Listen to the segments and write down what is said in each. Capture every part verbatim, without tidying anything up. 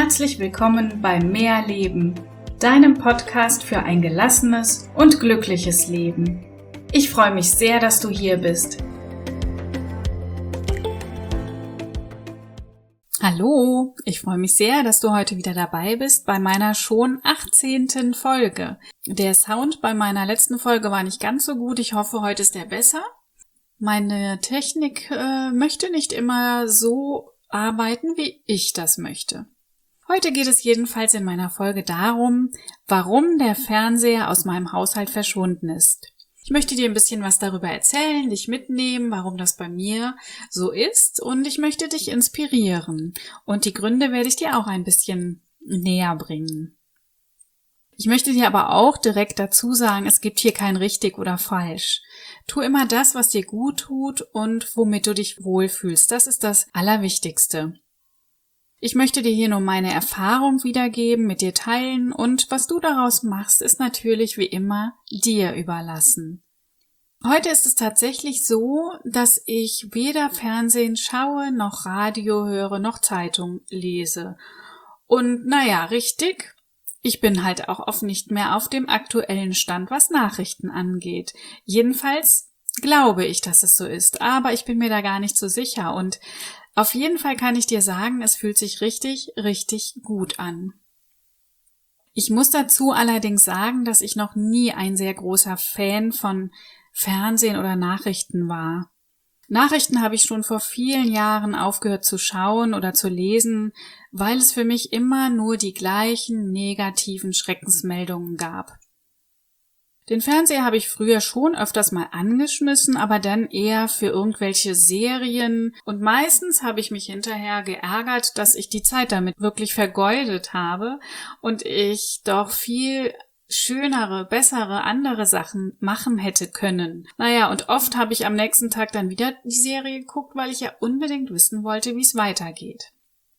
Herzlich willkommen bei Mehr Leben, deinem Podcast für ein gelassenes und glückliches Leben. Ich freue mich sehr, dass du hier bist. Hallo, ich freue mich sehr, dass du heute wieder dabei bist bei meiner schon achtzehnten Folge. Der Sound bei meiner letzten Folge war nicht ganz so gut, ich hoffe, heute ist er besser. Meine Technik äh, möchte nicht immer so arbeiten, wie ich das möchte. Heute geht es jedenfalls in meiner Folge darum, warum der Fernseher aus meinem Haushalt verschwunden ist. Ich möchte dir ein bisschen was darüber erzählen, dich mitnehmen, warum das bei mir so ist, und ich möchte dich inspirieren. Und die Gründe werde ich dir auch ein bisschen näher bringen. Ich möchte dir aber auch direkt dazu sagen, es gibt hier kein richtig oder falsch. Tu immer das, was dir gut tut und womit du dich wohlfühlst. Das ist das Allerwichtigste. Ich möchte dir hier nur meine Erfahrung wiedergeben, mit dir teilen, und was du daraus machst, ist natürlich wie immer dir überlassen. Heute ist es tatsächlich so, dass ich weder Fernsehen schaue, noch Radio höre, noch Zeitung lese. Und naja, richtig, ich bin halt auch oft nicht mehr auf dem aktuellen Stand, was Nachrichten angeht. Jedenfalls glaube ich, dass es so ist, aber ich bin mir da gar nicht so sicher, und auf jeden Fall kann ich dir sagen, es fühlt sich richtig, richtig gut an. Ich muss dazu allerdings sagen, dass ich noch nie ein sehr großer Fan von Fernsehen oder Nachrichten war. Nachrichten habe ich schon vor vielen Jahren aufgehört zu schauen oder zu lesen, weil es für mich immer nur die gleichen negativen Schreckensmeldungen gab. Den Fernseher habe ich früher schon öfters mal angeschmissen, aber dann eher für irgendwelche Serien, und meistens habe ich mich hinterher geärgert, dass ich die Zeit damit wirklich vergeudet habe und ich doch viel schönere, bessere, andere Sachen machen hätte können. Naja, und oft habe ich am nächsten Tag dann wieder die Serie geguckt, weil ich ja unbedingt wissen wollte, wie es weitergeht.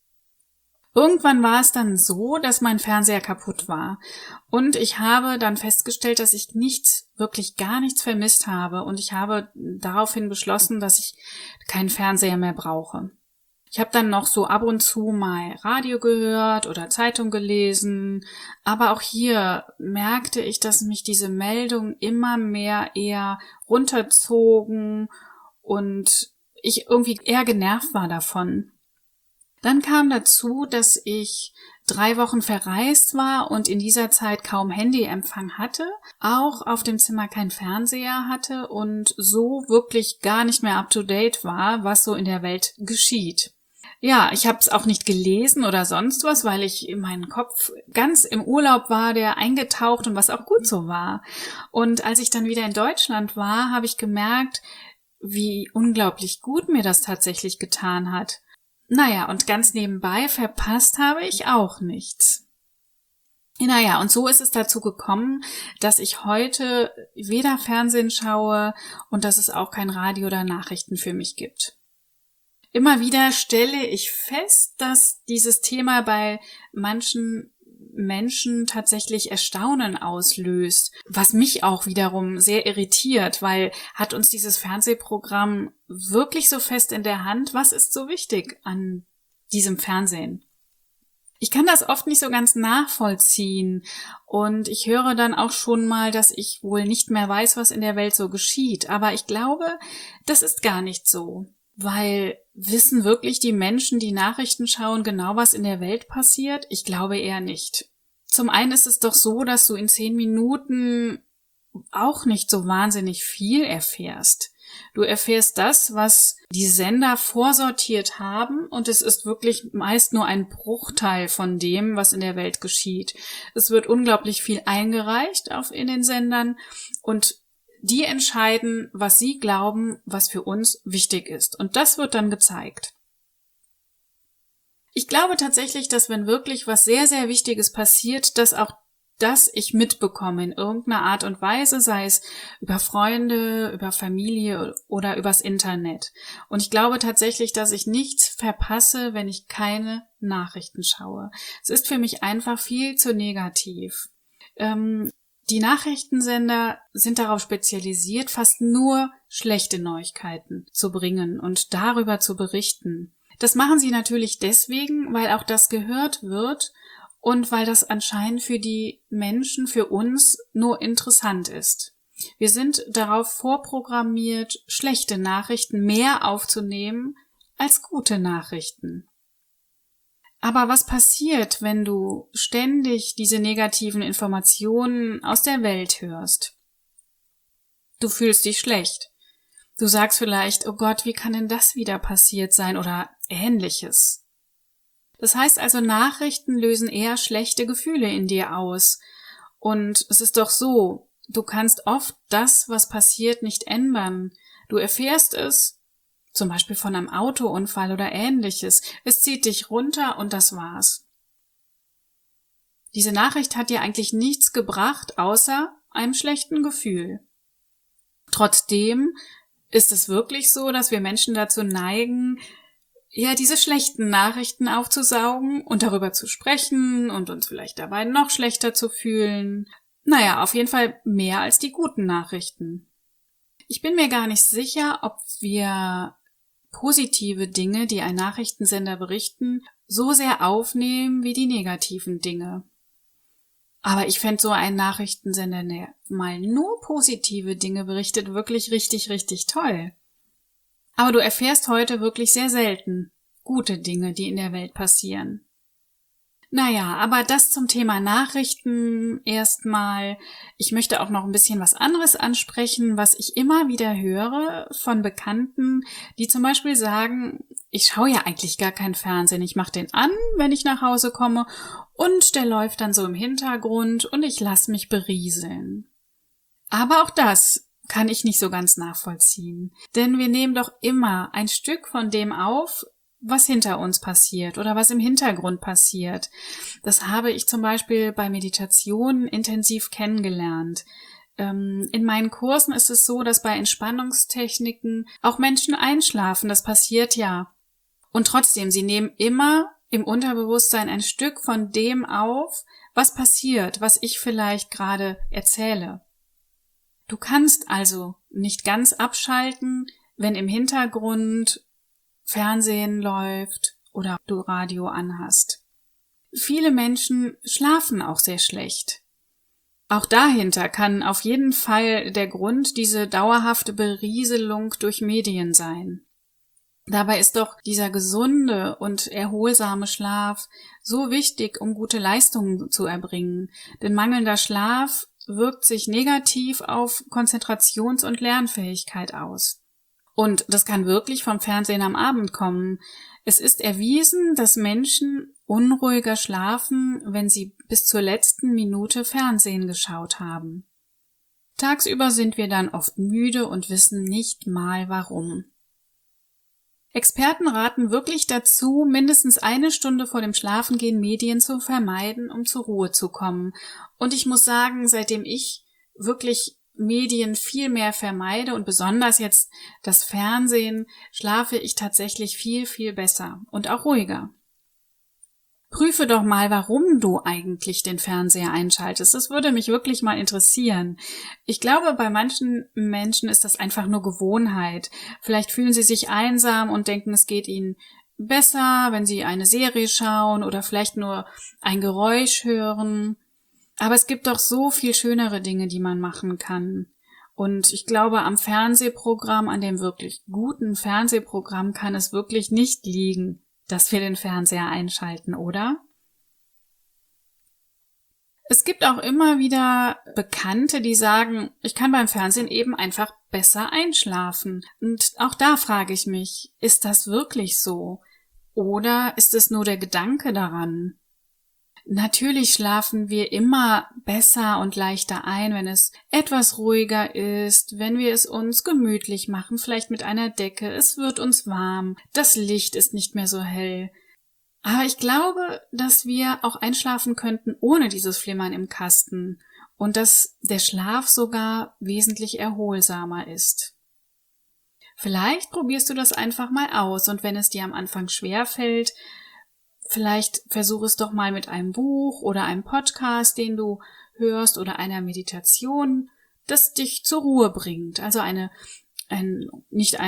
Irgendwann war es dann so, dass mein Fernseher kaputt war, und ich habe dann festgestellt, dass ich nichts, wirklich gar nichts vermisst habe, und ich habe daraufhin beschlossen, dass ich keinen Fernseher mehr brauche. Ich habe dann noch so ab und zu mal Radio gehört oder Zeitung gelesen, aber auch hier merkte ich, dass mich diese Meldungen immer mehr eher runterzogen und ich irgendwie eher genervt war davon. Dann kam dazu, dass ich drei Wochen verreist war und in dieser Zeit kaum Handyempfang hatte, auch auf dem Zimmer kein Fernseher hatte und so wirklich gar nicht mehr up-to-date war, was so in der Welt geschieht. Ja, ich habe es auch nicht gelesen oder sonst was, weil ich in meinem Kopf ganz im Urlaub war, der eingetaucht, und was auch gut so war. Und als ich dann wieder in Deutschland war, habe ich gemerkt, wie unglaublich gut mir das tatsächlich getan hat. Naja, und ganz nebenbei verpasst habe ich auch nichts. Naja, und so ist es dazu gekommen, dass ich heute weder Fernsehen schaue und dass es auch kein Radio oder Nachrichten für mich gibt. Immer wieder stelle ich fest, dass dieses Thema bei manchen Menschen tatsächlich Erstaunen auslöst, was mich auch wiederum sehr irritiert, weil hat uns dieses Fernsehprogramm wirklich so fest in der Hand? Was ist so wichtig an diesem Fernsehen? Ich kann das oft nicht so ganz nachvollziehen, und ich höre dann auch schon mal, dass ich wohl nicht mehr weiß, was in der Welt so geschieht, aber ich glaube, das ist gar nicht so. Weil wissen wirklich die Menschen, die Nachrichten schauen, genau, was in der Welt passiert? Ich glaube eher nicht. Zum einen ist es doch so, dass du in zehn Minuten auch nicht so wahnsinnig viel erfährst. Du erfährst das, was die Sender vorsortiert haben, und es ist wirklich meist nur ein Bruchteil von dem, was in der Welt geschieht. Es wird unglaublich viel eingereicht auf in den Sendern, und die entscheiden, was sie glauben, was für uns wichtig ist. Und das wird dann gezeigt. Ich glaube tatsächlich, dass wenn wirklich was sehr, sehr Wichtiges passiert, dass auch das ich mitbekomme in irgendeiner Art und Weise, sei es über Freunde, über Familie oder übers Internet. Und ich glaube tatsächlich, dass ich nichts verpasse, wenn ich keine Nachrichten schaue. Es ist für mich einfach viel zu negativ. Ähm, Die Nachrichtensender sind darauf spezialisiert, fast nur schlechte Neuigkeiten zu bringen und darüber zu berichten. Das machen sie natürlich deswegen, weil auch das gehört wird und weil das anscheinend für die Menschen, für uns nur interessant ist. Wir sind darauf vorprogrammiert, schlechte Nachrichten mehr aufzunehmen als gute Nachrichten. Aber was passiert, wenn du ständig diese negativen Informationen aus der Welt hörst? Du fühlst dich schlecht. Du sagst vielleicht, oh Gott, wie kann denn das wieder passiert sein oder Ähnliches. Das heißt also, Nachrichten lösen eher schlechte Gefühle in dir aus. Und es ist doch so, du kannst oft das, was passiert, nicht ändern. Du erfährst es, zum Beispiel von einem Autounfall oder Ähnliches. Es zieht dich runter und das war's. Diese Nachricht hat dir eigentlich nichts gebracht, außer einem schlechten Gefühl. Trotzdem ist es wirklich so, dass wir Menschen dazu neigen, ja, diese schlechten Nachrichten aufzusaugen und darüber zu sprechen und uns vielleicht dabei noch schlechter zu fühlen. Naja, auf jeden Fall mehr als die guten Nachrichten. Ich bin mir gar nicht sicher, ob wir positive Dinge, die ein Nachrichtensender berichten, so sehr aufnehmen wie die negativen Dinge. Aber ich fände so einen Nachrichtensender, der mal nur positive Dinge berichtet, wirklich richtig, richtig toll. Aber du erfährst heute wirklich sehr selten gute Dinge, die in der Welt passieren. Naja, aber das zum Thema Nachrichten erstmal. Ich möchte auch noch ein bisschen was anderes ansprechen, was ich immer wieder höre von Bekannten, die zum Beispiel sagen, ich schaue ja eigentlich gar kein Fernsehen. Ich mache den an, wenn ich nach Hause komme und der läuft dann so im Hintergrund und ich lasse mich berieseln. Aber auch das kann ich nicht so ganz nachvollziehen. Denn wir nehmen doch immer ein Stück von dem auf, was hinter uns passiert oder was im Hintergrund passiert. Das habe ich zum Beispiel bei Meditationen intensiv kennengelernt. Ähm, in meinen Kursen ist es so, dass bei Entspannungstechniken auch Menschen einschlafen. Das passiert ja. Und trotzdem, sie nehmen immer im Unterbewusstsein ein Stück von dem auf, was passiert, was ich vielleicht gerade erzähle. Du kannst also nicht ganz abschalten, wenn im Hintergrund Fernsehen läuft oder du Radio anhast. Viele Menschen schlafen auch sehr schlecht. Auch dahinter kann auf jeden Fall der Grund diese dauerhafte Berieselung durch Medien sein. Dabei ist doch dieser gesunde und erholsame Schlaf so wichtig, um gute Leistungen zu erbringen. Denn mangelnder Schlaf wirkt sich negativ auf Konzentrations- und Lernfähigkeit aus. Und das kann wirklich vom Fernsehen am Abend kommen. Es ist erwiesen, dass Menschen unruhiger schlafen, wenn sie bis zur letzten Minute Fernsehen geschaut haben. Tagsüber sind wir dann oft müde und wissen nicht mal warum. Experten raten wirklich dazu, mindestens eine Stunde vor dem Schlafengehen Medien zu vermeiden, um zur Ruhe zu kommen. Und ich muss sagen, seitdem ich wirklich Medien viel mehr vermeide und besonders jetzt das Fernsehen, schlafe ich tatsächlich viel, viel besser und auch ruhiger. Prüfe doch mal, warum du eigentlich den Fernseher einschaltest. Das würde mich wirklich mal interessieren. Ich glaube, bei manchen Menschen ist das einfach nur Gewohnheit. Vielleicht fühlen sie sich einsam und denken, es geht ihnen besser, wenn sie eine Serie schauen oder vielleicht nur ein Geräusch hören. Aber es gibt doch so viel schönere Dinge, die man machen kann. Und ich glaube, am Fernsehprogramm, an dem wirklich guten Fernsehprogramm kann es wirklich nicht liegen, dass wir den Fernseher einschalten, oder? Es gibt auch immer wieder Bekannte, die sagen, ich kann beim Fernsehen eben einfach besser einschlafen. Und auch da frage ich mich, ist das wirklich so? Oder ist es nur der Gedanke daran? Natürlich schlafen wir immer besser und leichter ein, wenn es etwas ruhiger ist, wenn wir es uns gemütlich machen, vielleicht mit einer Decke, es wird uns warm, das Licht ist nicht mehr so hell. Aber ich glaube, dass wir auch einschlafen könnten ohne dieses Flimmern im Kasten und dass der Schlaf sogar wesentlich erholsamer ist. Vielleicht probierst du das einfach mal aus und wenn es dir am Anfang schwerfällt, vielleicht versuch es doch mal mit einem Buch oder einem Podcast, den du hörst, oder einer Meditation, das dich zur Ruhe bringt. Also eine, ein, nicht ein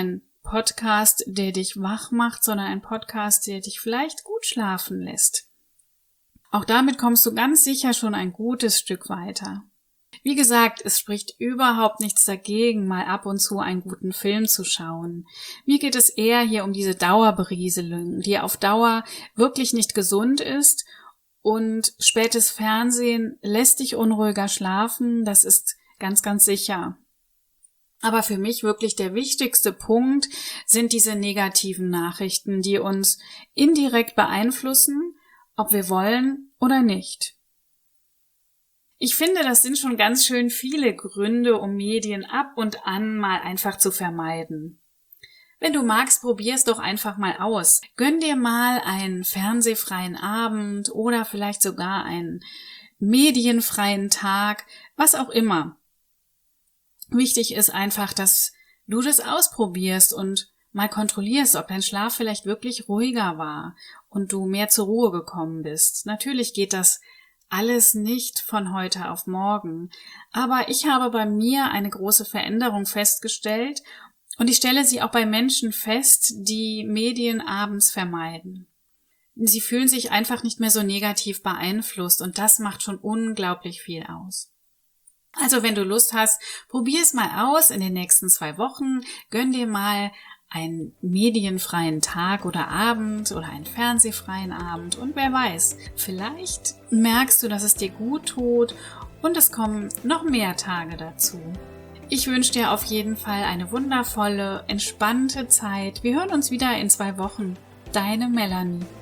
Podcast, der dich wach macht, sondern ein Podcast, der dich vielleicht gut schlafen lässt. Auch damit kommst du ganz sicher schon ein gutes Stück weiter. Wie gesagt, es spricht überhaupt nichts dagegen, mal ab und zu einen guten Film zu schauen. Mir geht es eher hier um diese Dauerberieselung, die auf Dauer wirklich nicht gesund ist, und spätes Fernsehen lässt dich unruhiger schlafen, das ist ganz, ganz sicher. Aber für mich wirklich der wichtigste Punkt sind diese negativen Nachrichten, die uns indirekt beeinflussen, ob wir wollen oder nicht. Ich finde, das sind schon ganz schön viele Gründe, um Medien ab und an mal einfach zu vermeiden. Wenn du magst, probier's doch einfach mal aus. Gönn dir mal einen fernsehfreien Abend oder vielleicht sogar einen medienfreien Tag, was auch immer. Wichtig ist einfach, dass du das ausprobierst und mal kontrollierst, ob dein Schlaf vielleicht wirklich ruhiger war und du mehr zur Ruhe gekommen bist. Natürlich geht das alles nicht von heute auf morgen, aber ich habe bei mir eine große Veränderung festgestellt und ich stelle sie auch bei Menschen fest, die Medien abends vermeiden. Sie fühlen sich einfach nicht mehr so negativ beeinflusst und das macht schon unglaublich viel aus. Also wenn du Lust hast, probier es mal aus in den nächsten zwei Wochen, gönn dir mal einen medienfreien Tag oder Abend oder einen fernsehfreien Abend und wer weiß, vielleicht merkst du, dass es dir gut tut und es kommen noch mehr Tage dazu. Ich wünsche dir auf jeden Fall eine wundervolle, entspannte Zeit. Wir hören uns wieder in zwei Wochen. Deine Melanie.